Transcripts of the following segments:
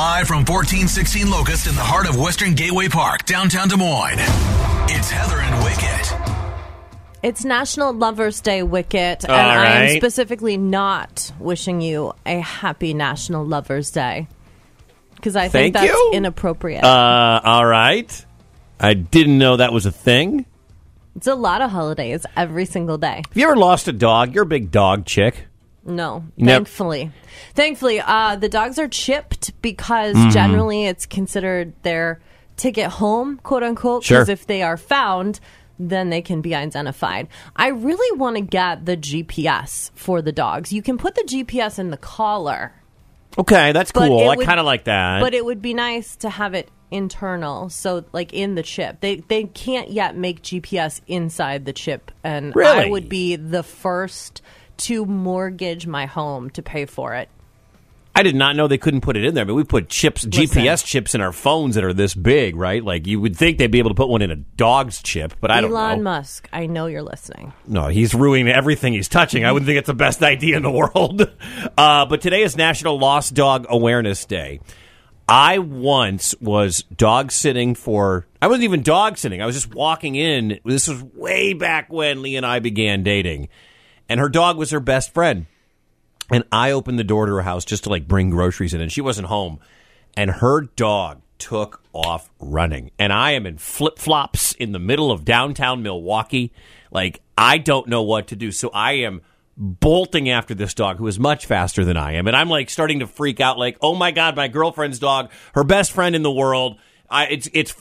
Live from 1416 Locust in the heart of Western Gateway Park, downtown Des Moines. It's Heather and Wicket. It's National Lovers Day, Wicket, and All right. I am specifically not wishing you a happy National Lovers Day because I think Thank that's you. inappropriate. All right. I didn't know that was a thing. It's a lot of holidays every single day. Have you ever lost a dog? You're a big dog chick. No, Never. Thankfully, the dogs are chipped because Mm-hmm. generally it's considered their ticket home, quote unquote. Sure. Because if they are found, then they can be identified. I really want to get the GPS for the dogs. You can put the GPS in the collar. Okay, that's But cool. it I would- kind of like that. But it would be nice to have it internal, so like in the chip. They can't yet make GPS inside the chip, and Really? I would be the first to mortgage my home to pay for it. I did not know they couldn't put it in there. But we put chips, GPS chips in our phones that are this big, right? Like you would think they'd be able to put one in a dog's chip, but I don't know. Elon Musk, I know you're listening. No, he's ruining everything he's touching. I wouldn't think it's the best idea in the world. But today is National Lost Dog Awareness Day. I once was dog sitting I wasn't even dog sitting. I was just walking in. This was way back when Lee and I began dating. And her dog was her best friend. And I opened the door to her house just to like bring groceries in. And she wasn't home. And her dog took off running. And I am in flip-flops in the middle of downtown Milwaukee. Like, I don't know what to do. So I am bolting after this dog who is much faster than I am. And I'm like starting to freak out like, oh my God, my girlfriend's dog, her best friend in the world. You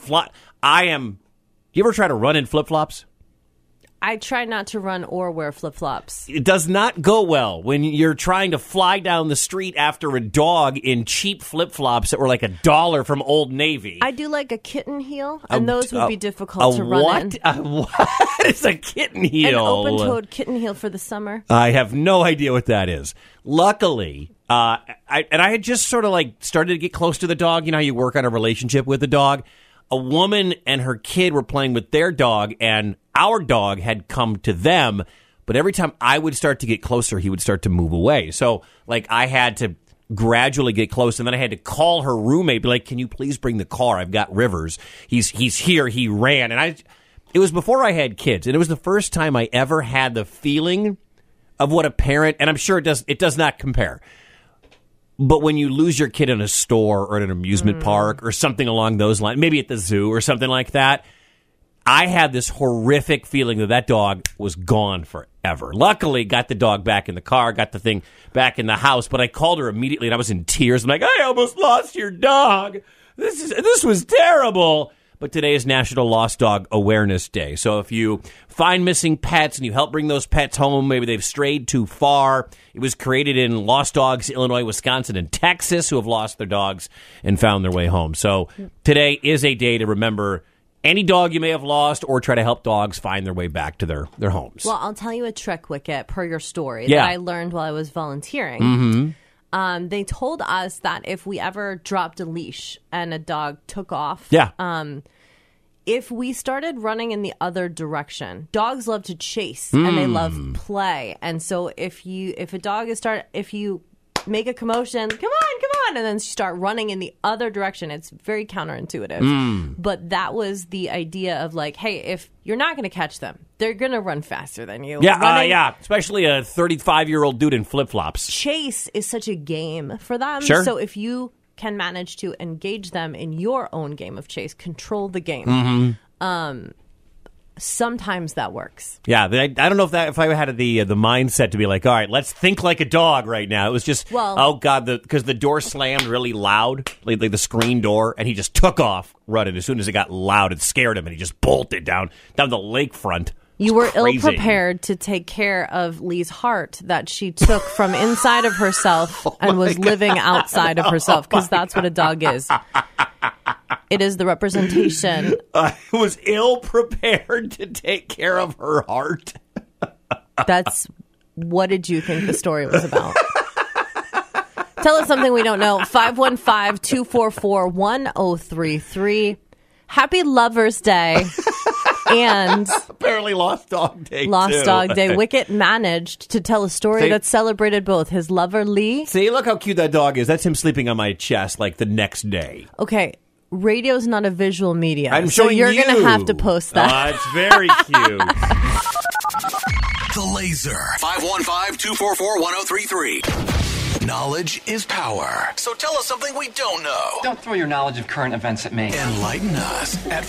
ever try to run in flip-flops? I try not to run or wear flip-flops. It does not go well when you're trying to fly down the street after a dog in cheap flip-flops that were like $1 from Old Navy. I do like a kitten heel, and those would be difficult to run in. What is a kitten heel? An open-toed kitten heel for the summer. I have no idea what that is. Luckily, I had just sort of like started to get close to the dog. You know how you work on a relationship with the dog? A woman and her kid were playing with their dog, and our dog had come to them. But every time I would start to get closer, he would start to move away. So, like, I had to gradually get close, and then I had to call her roommate, be like, "Can you please bring the car? I've got Rivers. He's here. He ran." And it was before I had kids, and it was the first time I ever had the feeling of what a parent, and I'm sure it does not compare. But when you lose your kid in a store or at an amusement park or something along those lines, maybe at the zoo or something like that, I had this horrific feeling that dog was gone forever. Luckily, got the dog back in the car, got the thing back in the house, but I called her immediately and I was in tears. I'm like, I almost lost your dog. This was terrible. But today is National Lost Dog Awareness Day. So if you find missing pets and you help bring those pets home, maybe they've strayed too far. It was created in Lost Dogs, Illinois, Wisconsin, and Texas, who have lost their dogs and found their way home. So today is a day to remember any dog you may have lost or try to help dogs find their way back to their homes. Well, I'll tell you a trick, Wicket, per your story, Yeah. that I learned while I was volunteering. They told us that if we ever dropped a leash and a dog took off, if we started running in the other direction, dogs love to chase and they love play. And so if you make a commotion, come on, and then start running in the other direction, it's very counterintuitive. But that was the idea of like, hey, if you're not going to catch them, they're going to run faster than you. Yeah, especially a 35-year-old dude in flip-flops. Chase is such a game for them. Sure. So if you can manage to engage them in your own game of chase, control the game. Sometimes that works. Yeah, I don't know if I had the mindset to be like, all right, let's think like a dog right now. It was just, oh God, because the door slammed really loud, like the screen door, and he just took off running. As soon as it got loud, it scared him, and he just bolted down the lakefront. You were crazy. ill-prepared to take care of Lee's heart that she took from inside of herself and was living outside of herself, because that's what a dog is. It is the representation. I was ill-prepared to take care of her heart. What did you think the story was about? Tell us something we don't know. 515-244-1033. Happy Lover's Day. And apparently Lost Dog Day. Lost Dog Day. Wicket managed to tell a story that celebrated both his lover, Lee. See, look how cute that dog is. That's him sleeping on my chest like the next day. Okay. Radio's not a visual media. I'm so showing you're you. going to have to post that. It's very cute. The Laser. 515-244-1033. Knowledge is power. So tell us something we don't know. Don't throw your knowledge of current events at me. Enlighten us at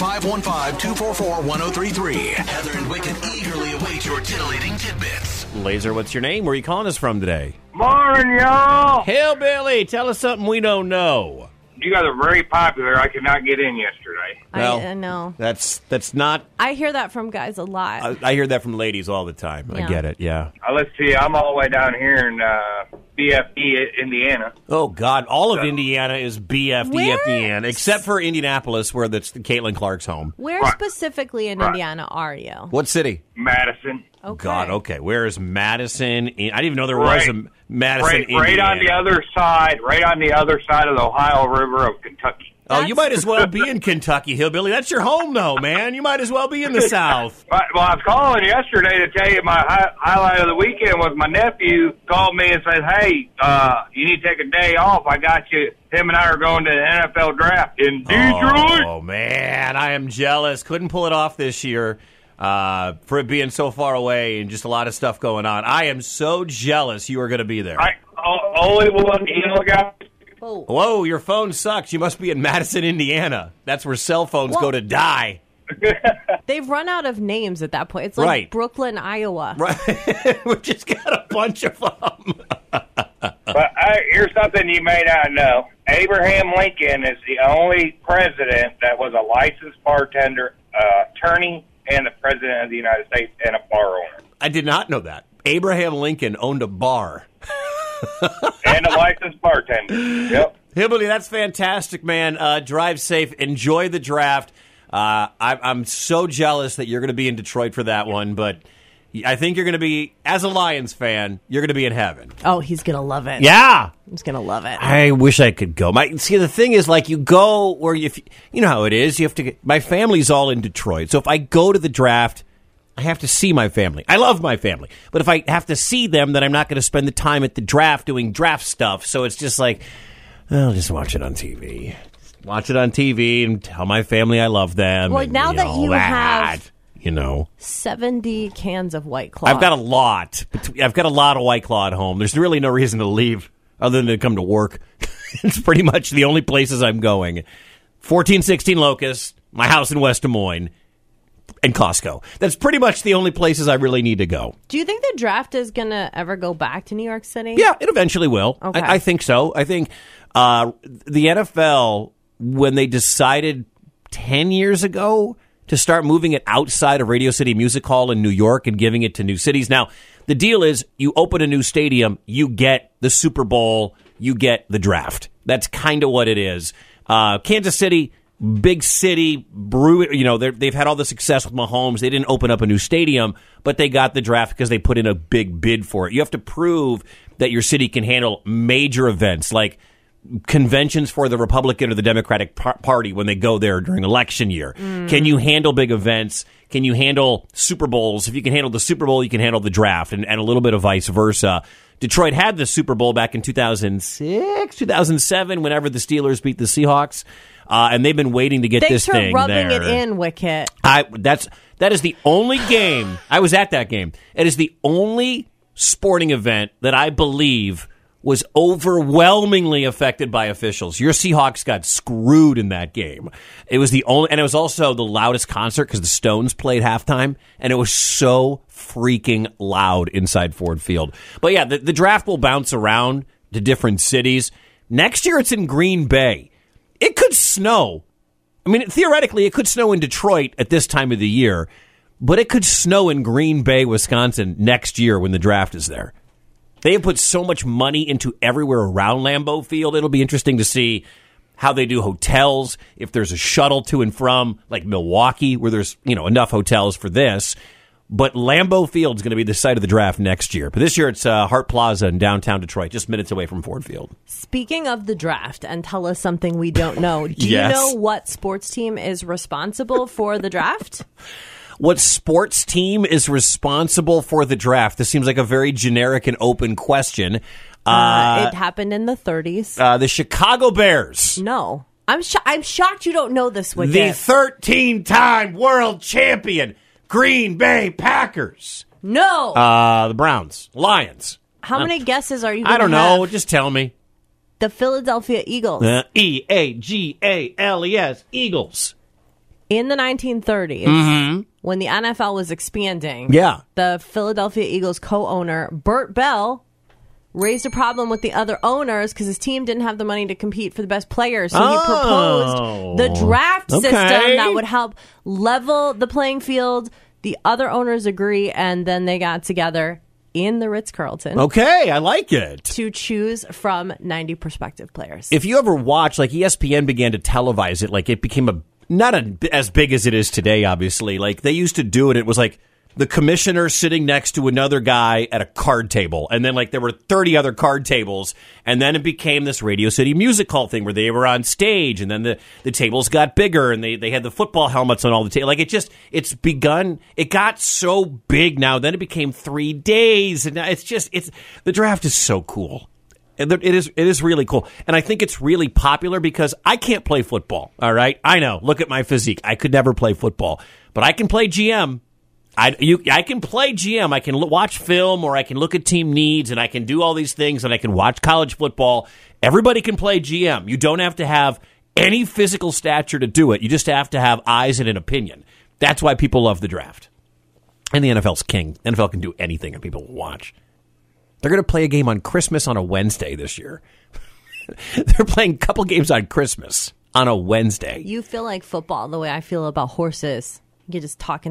515-244-1033. Heather and Wicket eagerly await your titillating tidbits. Laser, what's your name? Where are you calling us from today? Morning, y'all. Hillbilly, tell us something we don't know. You guys are very popular. I could not get in yesterday. Well, I know. That's not... I hear that from guys a lot. I hear that from ladies all the time. Yeah. I get it, yeah. Let's see. I'm all the way down here in BFE, Indiana. Oh, God. All of Indiana is BFD, Indiana, except for Indianapolis, where that's Caitlin Clark's home. Where specifically in Indiana are you? What city? Madison. Okay. God, okay. Where is Madison? I didn't even know there was a Madison, Indiana. Right on the other side of the Ohio River of Kentucky. Oh, you might as well be in Kentucky, Hillbilly. That's your home, though, man. You might as well be in the South. Well, I was calling yesterday to tell you my highlight of the weekend was my nephew called me and said, hey, you need to take a day off. I got you. Him and I are going to the NFL draft in Detroit. Oh, man. I am jealous. Couldn't pull it off this year. For it being so far away and just a lot of stuff going on. I am so jealous you are going to be there. Only one guy. Whoa, your phone sucks. You must be in Madison, Indiana. That's where cell phones go to die. They've run out of names at that point. It's like Brooklyn, Iowa. Right. We just got a bunch of them. But here's something you may not know. Abraham Lincoln is the only president that was a licensed bartender, attorney, and the president of the United States and a bar owner. I did not know that. Abraham Lincoln owned a bar. And a licensed bartender. Yep. Hillbilly, that's fantastic, man. Drive safe. Enjoy the draft. I'm so jealous that you're going to be in Detroit for that one, but I think you're going to be, as a Lions fan, you're going to be in heaven. Oh, he's going to love it. Yeah. He's going to love it. I wish I could go. See, the thing is, like, you go where you know how it is. You have to. My family's all in Detroit, so if I go to the draft, I have to see my family. I love my family, but if I have to see them, then I'm not going to spend the time at the draft doing draft stuff. So it's just like, I'll just watch it on TV. Watch it on TV and tell my family I love them. Well, and, now that you have, 70 cans of White Claw. I've got a lot. I've got a lot of White Claw at home. There's really no reason to leave other than to come to work. It's pretty much the only places I'm going. 1416 Locust, my house in West Des Moines, and Costco. That's pretty much the only places I really need to go. Do you think the draft is going to ever go back to New York City? Yeah, it eventually will. Okay. I think so. I think the NFL, when they decided 10 years ago to start moving it outside of Radio City Music Hall in New York and giving it to new cities. Now, the deal is you open a new stadium, you get the Super Bowl, you get the draft. That's kind of what it is. Kansas City, big city, they've had all the success with Mahomes. They didn't open up a new stadium, but they got the draft because they put in a big bid for it. You have to prove that your city can handle major events like conventions for the Republican or the Democratic Party when they go there during election year. Can you handle big events? Can you handle Super Bowls? If you can handle the Super Bowl, you can handle the draft, and a little bit of vice versa. Detroit had the Super Bowl back in 2006, 2007, whenever the Steelers beat the Seahawks, and they've been waiting to get this thing there. Thanks for rubbing it in, Wicket. That is the only game. I was at that game. It is the only sporting event that I believe was overwhelmingly affected by officials. Your Seahawks got screwed in that game. It was the only, and it was also the loudest concert because the Stones played halftime, and it was so freaking loud inside Ford Field. But yeah, the draft will bounce around to different cities. Next year, it's in Green Bay. It could snow. I mean, theoretically, it could snow in Detroit at this time of the year, but it could snow in Green Bay, Wisconsin next year when the draft is there. They have put so much money into everywhere around Lambeau Field. It'll be interesting to see how they do hotels, if there's a shuttle to and from, like Milwaukee, where there's enough hotels for this. But Lambeau Field is going to be the site of the draft next year. But this year it's Hart Plaza in downtown Detroit, just minutes away from Ford Field. Speaking of the draft, and tell us something we don't know. Do you know what sports team is responsible for the draft? What sports team is responsible for the draft? This seems like a very generic and open question. It happened in the 30s. The Chicago Bears. No. I'm shocked you don't know this, Wicket. The 13-time world champion Green Bay Packers. No. The Browns. Lions. How many guesses are you going to have? I don't know. Just tell me. The Philadelphia Eagles. Eagles. Eagles. In the 1930s, when the NFL was expanding, the Philadelphia Eagles co-owner, Bert Bell, raised a problem with the other owners because his team didn't have the money to compete for the best players. So he proposed the draft system that would help level the playing field. The other owners agree, and then they got together in the Ritz-Carlton. Okay, I like it. To choose from 90 prospective players. If you ever watch, like ESPN began to televise it, like it became as big as it is today, obviously. Like they used to do it, it was like the commissioner sitting next to another guy at a card table. And then like there were 30 other card tables. And then it became this Radio City Music Hall thing where they were on stage. And then the tables got bigger and they had the football helmets on all the tables. Like it's begun. It got so big now. Then it became 3 days. And now the draft is so cool. It is really cool. And I think it's really popular because I can't play football. All right. I know. Look at my physique. I could never play football, but I can play GM. I can play GM. I can watch film or I can look at team needs and I can do all these things and I can watch college football. Everybody can play GM. You don't have to have any physical stature to do it. You just have to have eyes and an opinion. That's why people love the draft. And the NFL's king. NFL can do anything and people will watch. They're going to play a game on Christmas on a Wednesday this year. They're playing a couple games on Christmas on a Wednesday. You feel like football the way I feel about horses. You just talk.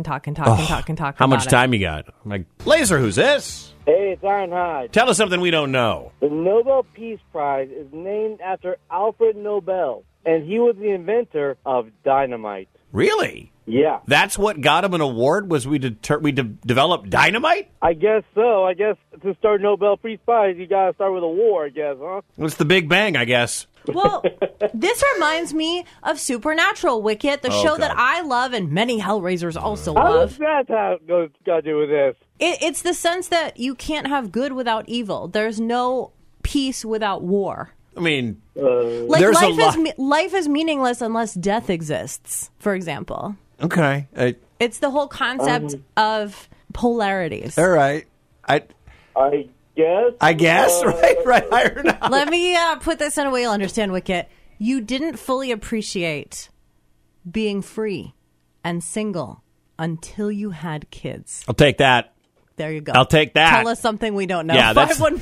How much time you got? I'm like, Laser, who's this? Hey, it's Iron Hyde. Tell us something we don't know. The Nobel Peace Prize is named after Alfred Nobel, and he was the inventor of dynamite. Really? Yeah. That's what got him an award? Was we developed dynamite? I guess so. I guess to start Nobel Peace Prize, you got to start with a war, I guess, huh? It's the Big Bang, I guess. Well, this reminds me of Supernatural, Wicket, the show that I love and many Hellraisers also love. How does that got to do with this? It's the sense that you can't have good without evil. There's no peace without war. I mean, life is meaningless unless death exists, for example. Okay. It's the whole concept of polarities. All right. I guess. Right. Iron Out. Let me put this in a way you'll understand, Wicket. You didn't fully appreciate being free and single until you had kids. I'll take that. There you go. I'll take that. Tell us something we don't know. Yeah,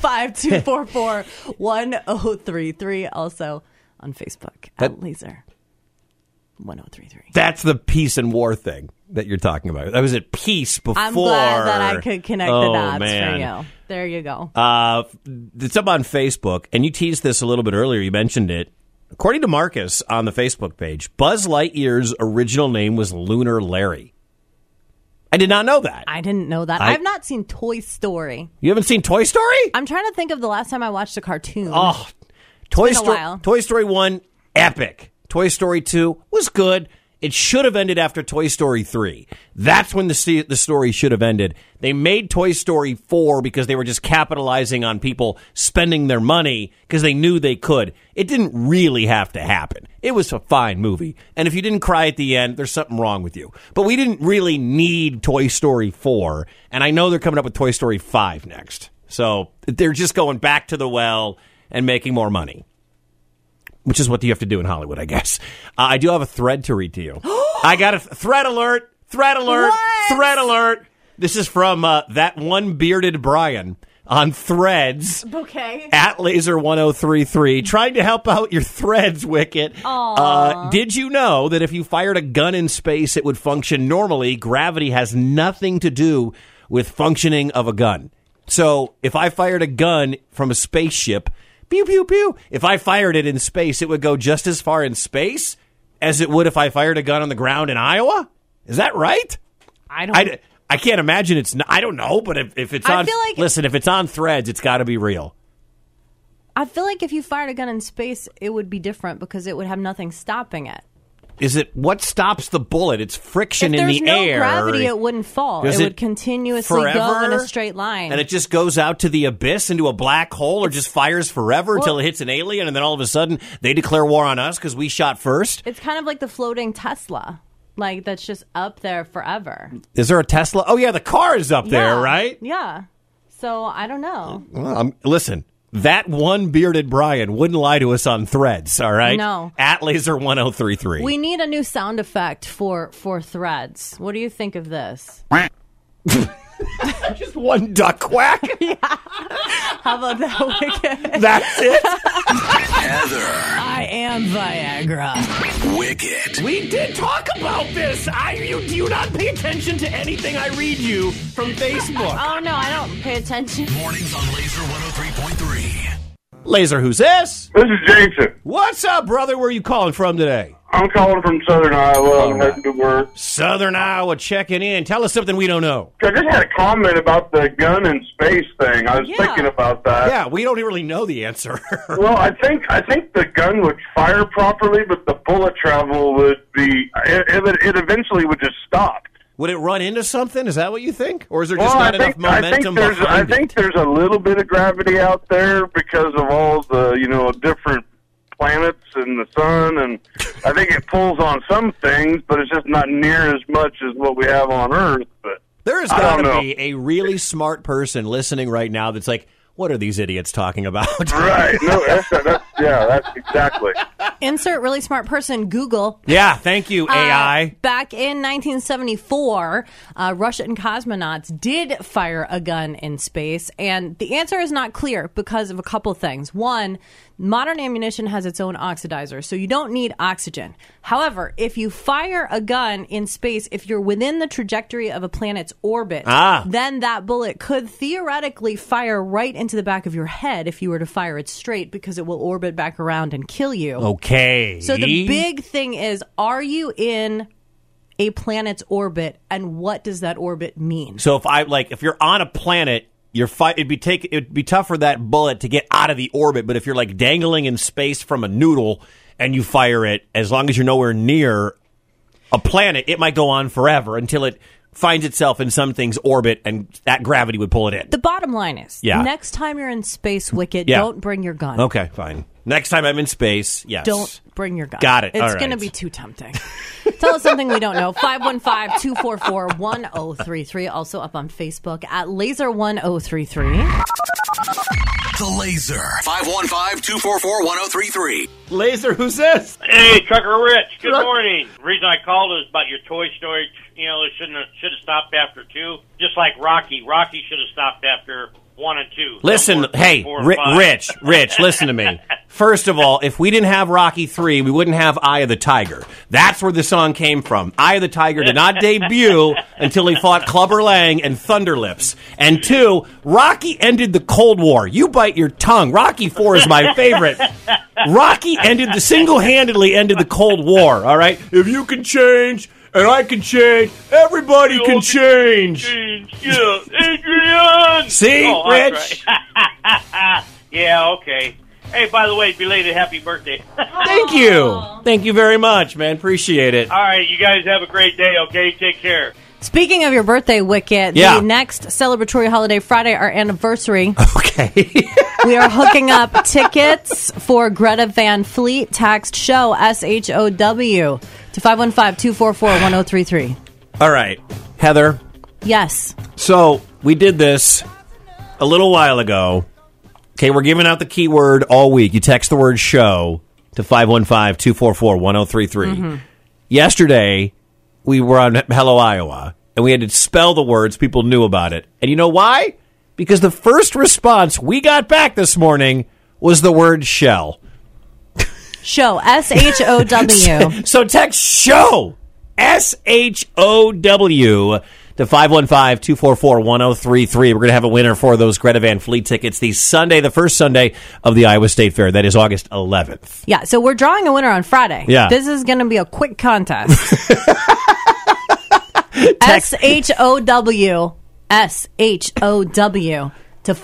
515-244-1033. Also on Facebook at Laser 1033. That's the peace and war thing that you're talking about. I was at peace before. I'm glad that I could connect the dots man. for you. There you go. It's up on Facebook, and you teased this a little bit earlier. You mentioned it. According to Marcus on the Facebook page, Buzz Lightyear's original name was Lunar Larry. I did not know that. I didn't know that. I've not seen Toy Story. You haven't seen Toy Story? I'm trying to think of the last time I watched a cartoon. Oh, Toy Story 1, epic. Toy Story 2 was good. It should have ended after Toy Story 3. That's when the story should have ended. They made Toy Story 4 because they were just capitalizing on people spending their money because they knew they could. It didn't really have to happen. It was a fine movie. And if you didn't cry at the end, there's something wrong with you. But we didn't really need Toy Story 4. And I know they're coming up with Toy Story 5 next. So they're just going back to the well and making more money. Which is what you have to do in Hollywood, I guess. I do have a thread to read to you. I got a thread alert. This is from that one bearded Brian on Threads. Okay. At Laser1033. Trying to help out your Threads, Wicket. Did you know that if you fired a gun in space, it would function normally? Gravity has nothing to do with functioning of a gun. So if I fired a gun from a spaceship... Pew, pew, pew. If I fired it in space, it would go just as far in space as it would if I fired a gun on the ground in Iowa? Is that right? I can't imagine it's not. I don't know, but if it's on... listen, if it's on Threads, it's got to be real. I feel like if you fired a gun in space, it would be different because it would have nothing stopping it. Is it what stops the bullet? It's friction in the air. If there's no gravity, it wouldn't fall. It would continuously go in a straight line. And it just goes out to the abyss, into a black hole, or just fires forever until it hits an alien, and then all of a sudden they declare war on us because we shot first? It's kind of like the floating Tesla. Like, that's just up there forever. Is there a Tesla? Oh, yeah, the car is up there, right? Yeah. So, I don't know. Well, listen. That one bearded Brian wouldn't lie to us on Threads, all right? No. At Laser1033. We need a new sound effect for Threads. What do you think of this? Just one duck quack? Yeah. How about that, Wicket? That's it? Heather. I am Viagra. Wicket. We did talk about this. Do you not pay attention to anything I read you from Facebook? Oh, no, I don't pay attention. Mornings on Laser 103.3. Laser, who's this? This is Jason. What's up, brother? Where are you calling from today? I'm calling from Southern Iowa. I'm heading to work. Southern Iowa checking in. Tell us something we don't know. I just had a comment about the gun in space thing. I was thinking about that. Yeah, we don't really know the answer. Well, I think the gun would fire properly, but the bullet travel would be... It eventually would just stop. Would it run into something? Is that what you think? Or is there just not enough momentum behind it? I think there's a little bit of gravity out there because of all the, different planets and the sun, and I think it pulls on some things, but it's just not near as much as what we have on Earth. But there has got to be a really smart person listening right now that's like, what are these idiots talking about? Right. No, that's exactly. Insert really smart person, Google. Yeah, thank you, AI. Back in 1974, Russian cosmonauts did fire a gun in space, and the answer is not clear because of a couple things. One, modern ammunition has its own oxidizer, so you don't need oxygen. However, if you fire a gun in space, if you're within the trajectory of a planet's orbit, then that bullet could theoretically fire right into the back of your head if you were to fire it straight, because it will orbit back around and kill you. Okay. So the big thing is, are you in a planet's orbit, and what does that orbit mean? So if you're on a planet, it'd be tough for that bullet to get out of the orbit, but if you're like dangling in space from a noodle and you fire it, as long as you're nowhere near a planet, it might go on forever until it finds itself in something's orbit, and that gravity would pull it in. The bottom line is, next time you're in space, Wicket, don't bring your gun. Okay, fine. Next time I'm in space, yes. Don't bring your gun. Got it. It's going to be too tempting. Tell us something we don't know. 515-244-1033. Also up on Facebook at Laser1033. The Laser. 515-244-1033. Laser, who's this? Hey, Trucker Rich. Good morning. The reason I called is about your Toy Story. It should have stopped after 2. Just like Rocky. Rocky should have stopped after 1 and 2. Listen, hey, Rich, listen to me. First of all, if we didn't have Rocky 3, we wouldn't have Eye of the Tiger. That's where the song came from. Eye of the Tiger did not debut until he fought Clubber Lang and Thunderlips. And 2, Rocky ended the Cold War. You bite your tongue. Rocky 4 is my favorite. Rocky single-handedly ended the Cold War, all right? If you can change, and I can change, everybody can change. Yeah, Adrian! See, Rich? Right. Yeah, okay. Hey, by the way, belated happy birthday. Thank you. Thank you very much, man. Appreciate it. All right, you guys have a great day, okay? Take care. Speaking of your birthday, Wicket, the next celebratory holiday, Friday, our anniversary. Okay. We are hooking up tickets for Greta Van Fleet. Text SHOW, SHOW, to 515-244-1033. All right. Heather. Yes. So, we did this a little while ago. Okay, we're giving out the keyword all week. You text the word SHOW to 515-244-1033. Yesterday, we were on Hello Iowa, and we had to spell the words. People knew about it. And you know why? Because the first response we got back this morning was the word shell. SHOW, SHOW. So text SHOW, SHOW, to 515-244-1033. We're going to have a winner for those Greta Van Fleet tickets the first Sunday of the Iowa State Fair. That is August 11th. Yeah, so we're drawing a winner on Friday. Yeah. This is going to be a quick contest. SHOW, SHOW, to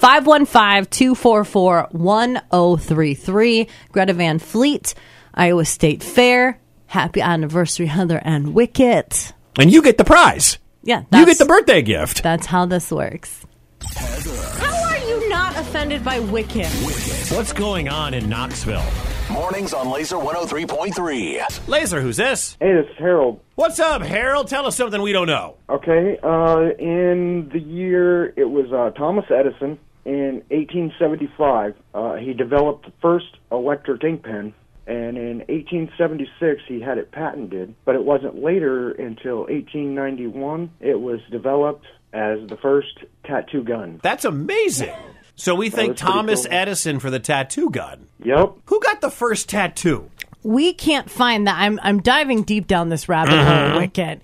515-244-1033. Greta Van Fleet, Iowa State Fair. Happy anniversary, Heather and Wicket. And you get the prize. Yeah. You get the birthday gift. That's how this works. How are you not offended by Wicket? What's going on in Knoxville? Mornings on Laser 103.3. Laser, who's this? Hey, this is Harold. What's up, Harold? Tell us something we don't know. Okay, in the year, it was Thomas Edison. In 1875, he developed the first electric ink pen, and in 1876, he had it patented, but it wasn't later until 1891 it was developed as the first tattoo gun. That's amazing. So we thank Thomas Edison for the tattoo gun. Yep. Who got the first tattoo? We can't find that. I'm diving deep down this rabbit hole, Wicket.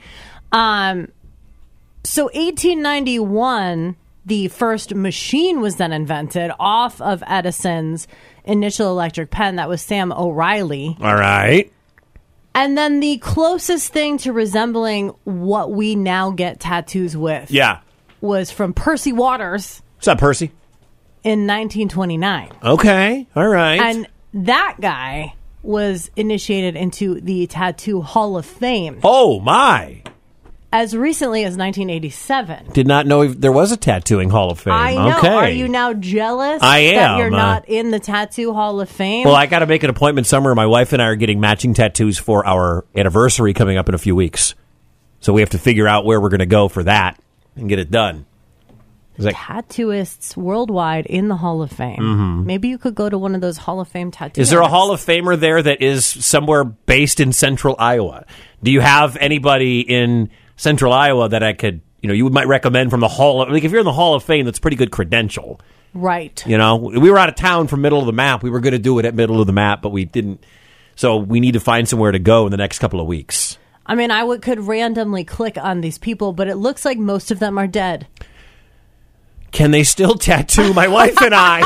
So 1891, the first machine was then invented off of Edison's initial electric pen. That was Sam O'Reilly. All right. And then the closest thing to resembling what we now get tattoos with was from Percy Waters. What's up, Percy? In 1929. Okay. All right. And that guy was initiated into the Tattoo Hall of Fame. Oh, my. As recently as 1987. Did not know there was a tattooing Hall of Fame. I know. Okay. Are you now jealous I am. that you're not in the Tattoo Hall of Fame? Well, I got to make an appointment somewhere. My wife and I are getting matching tattoos for our anniversary coming up in a few weeks. So we have to figure out where we're going to go for that and get it done. Tattooists worldwide in the Hall of Fame. Mm-hmm. Maybe you could go to one of those Hall of Fame tattoos. Is there a Hall of Famer there that is somewhere based in central Iowa? Do you have anybody in central Iowa that I could, you might recommend from the Hall of, like if you're in the Hall of Fame, that's a pretty good credential. Right. We were out of town from middle of the map. We were going to do it at middle of the map, but we didn't. So we need to find somewhere to go in the next couple of weeks. I mean, I could randomly click on these people, but it looks like most of them are dead. Can they still tattoo my wife and I?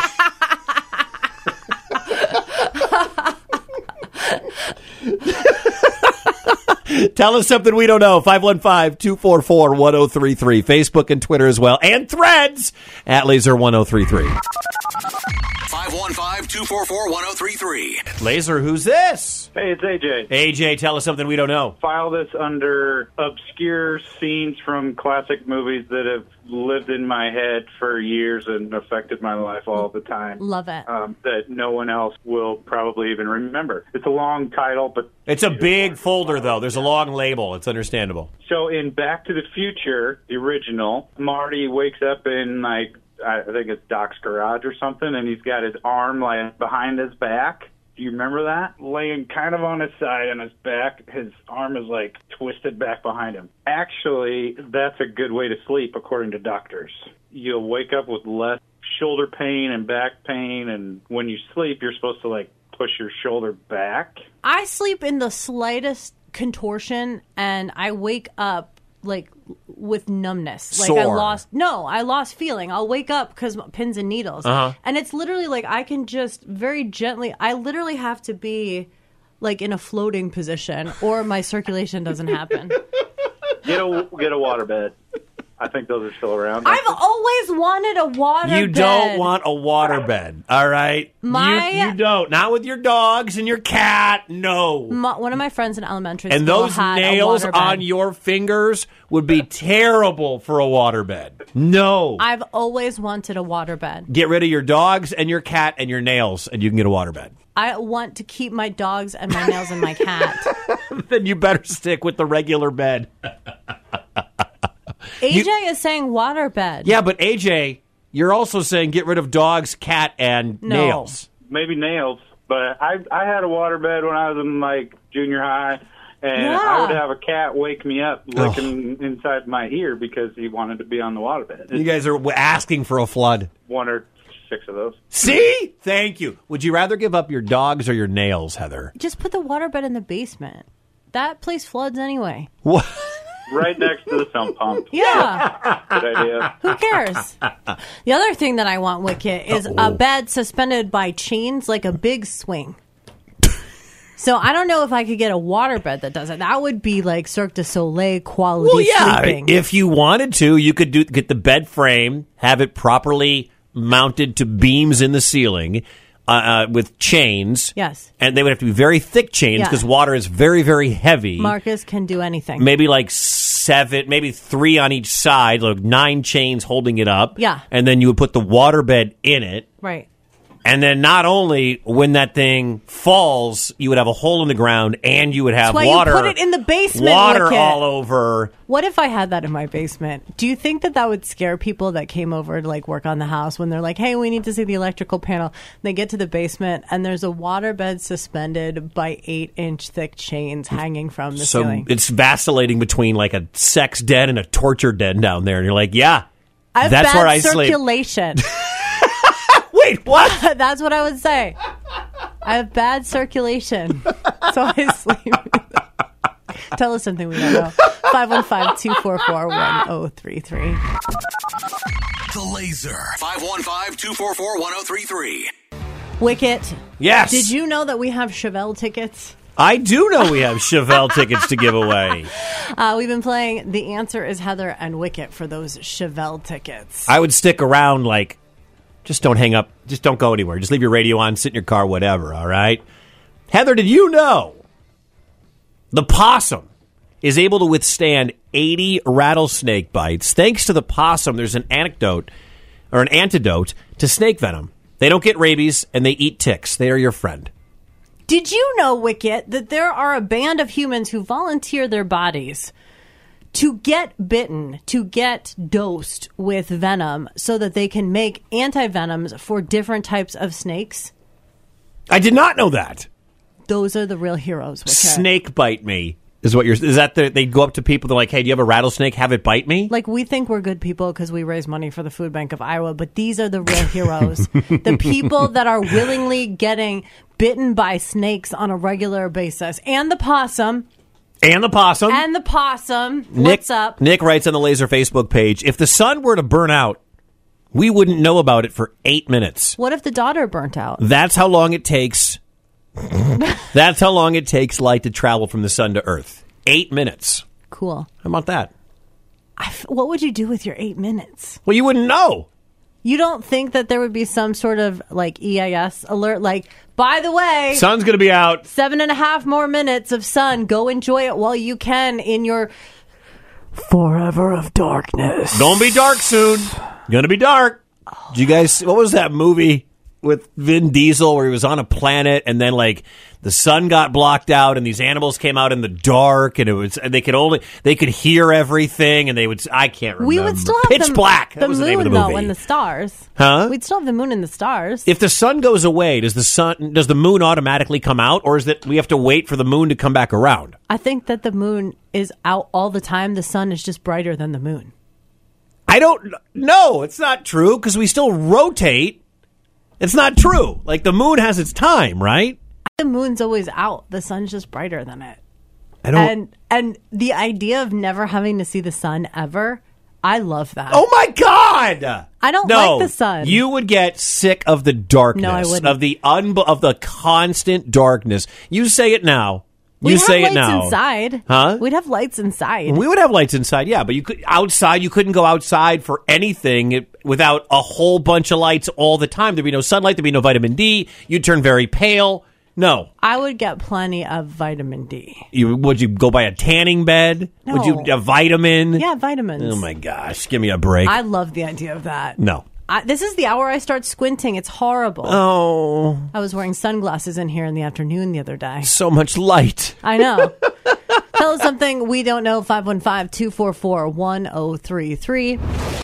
Tell us something we don't know. 515-244-1033. Facebook and Twitter as well. And Threads at Laser1033. 515-244-1033. Laser, who's this? Hey, it's AJ. AJ, tell us something we don't know. File this under obscure scenes from classic movies that have lived in my head for years and affected my life all the time. Love it. That no one else will probably even remember. It's a long title, but... It's a big folder, though. There's a long label. It's understandable. So in Back to the Future, the original, Marty wakes up in, I think it's Doc's garage or something, and he's got his arm lying behind his back. Do you remember that? Laying kind of on his side on his back, his arm is twisted back behind him. Actually, that's a good way to sleep, according to doctors. You'll wake up with less shoulder pain and back pain, and when you sleep, you're supposed to push your shoulder back. I sleep in the slightest contortion, and I wake up with numbness. Sore. I lost feeling. I'll wake up because pins and needles. And it's literally I can just very gently, I literally have to be in a floating position or my circulation doesn't happen. Get a waterbed. I think those are still around. I've always wanted a waterbed. You don't want a waterbed, all right? You don't. Not with your dogs and your cat, no. One of my friends in elementary school had and those nails on your fingers would be terrible for a waterbed. No. I've always wanted a waterbed. Get rid of your dogs and your cat and your nails, and you can get a waterbed. I want to keep my dogs and my nails and my cat. Then you better stick with the regular bed. AJ is saying waterbed. Yeah, but AJ, you're also saying get rid of dogs, cat, and nails. Maybe nails, but I had a waterbed when I was in junior high, and I would have a cat wake me up licking inside my ear because he wanted to be on the waterbed. You guys are asking for a flood. 1 or 6 of those. See? Thank you. Would you rather give up your dogs or your nails, Heather? Just put the waterbed in the basement. That place floods anyway. What? Right next to the sump pump. Yeah. Good idea. Who cares? The other thing that I want, Wicket, is a bed suspended by chains like a big swing. So I don't know if I could get a waterbed that does it. That would be Cirque du Soleil quality sleeping. If you wanted to, you could get the bed frame, have it properly mounted to beams in the ceiling, with chains. Yes. And they would have to be very thick chains because water is very, very heavy. Marcus can do anything. Maybe like 7, maybe 3 on each side, like 9 chains holding it up. Yeah. And then you would put the waterbed in it. Right. And then not only when that thing falls, you would have a hole in the ground and you would have That's why water. You put it in the basement. Water Wicket. all over. What if I had that in my basement? Do you think that would scare people that came over to like work on the house when they're like, hey, we need to see the electrical panel? They get to the basement and there's a waterbed suspended by 8-inch thick chains hanging from the ceiling. So it's vacillating between like a sex den and a torture den down there. And you're like, yeah, I have that's bad where I sleep. circulation. Wait, what? That's what I would say. I have bad circulation, so I sleep. Tell us something we don't know. 515-244-1033. The Laser. 515-244-1033. Wicket. Yes. Did you know that we have Chevelle tickets? I do know we have Chevelle tickets to give away. We've been playing The Answer is Heather and Wicket for those Chevelle tickets. I would stick around like... Just don't hang up. Just don't go anywhere. Just leave your radio on, sit in your car, whatever, all right? Heather, did you know the possum is able to withstand 80 rattlesnake bites? Thanks to the possum, there's an antidote to snake venom. They don't get rabies, and they eat ticks. They are your friend. Did you know, Wicket, that there are a band of humans who volunteer their bodies to get bitten, to get dosed with venom so that they can make anti-venoms for different types of snakes? I did not know that. Those are the real heroes. Wicket. Snake bite me is what is that they go up to people, they're like, hey, do you have a rattlesnake? Have it bite me? Like, we think we're good people because we raise money for the Food Bank of Iowa, but these are the real heroes. The people that are willingly getting bitten by snakes on a regular basis. And the possum. And the possum. And the possum. What's up? Nick writes on the Laser Facebook page, if the sun were to burn out, we wouldn't know about it for 8 minutes. What if the daughter burnt out? That's how long it takes. That's how long it takes light to travel from the sun to Earth. 8 minutes. Cool. How about that? What would you do with your 8 minutes? Well, you wouldn't know. You don't think that there would be some sort of like EIS alert, like, by the way, sun's going to be out. 7.5 more minutes of sun. Go enjoy it while you can in your forever of darkness. Don't be dark soon. Going to be dark. Did you guys, what was that movie with Vin Diesel where he was on a planet and then like the sun got blocked out and these animals came out in the dark and they could hear everything and I can't remember. We would still have Pitch Black. That was the name of the movie. Though, and the stars. Huh? We'd still have the moon and the stars. If the sun goes away, does the moon automatically come out, or is that we have to wait for the moon to come back around? I think that the moon is out all the time. The sun is just brighter than the moon. I don't know. It's not true because we still rotate. It's not true. Like the moon has its time, right? The moon's always out. The sun's just brighter than it. I don't. And the idea of never having to see the sun ever, I love that. Oh my God! I don't like the sun. You would get sick of the darkness. No, I wouldn't. Of the constant darkness. You say it now. We'd say have it lights now. Inside. Huh? We'd have lights inside. We would have lights inside, yeah, but you could outside. You couldn't go outside for anything without a whole bunch of lights all the time. There'd be no sunlight. There'd be no vitamin D. You'd turn very pale. No, I would get plenty of vitamin D. Would you go buy a tanning bed? No. Would you a vitamin? Yeah, vitamins. Oh my gosh, give me a break. I love the idea of that. No. This is the hour I start squinting. It's horrible. Oh. I was wearing sunglasses in here in the afternoon the other day. So much light. I know. Tell us something we don't know. 515-244-1033.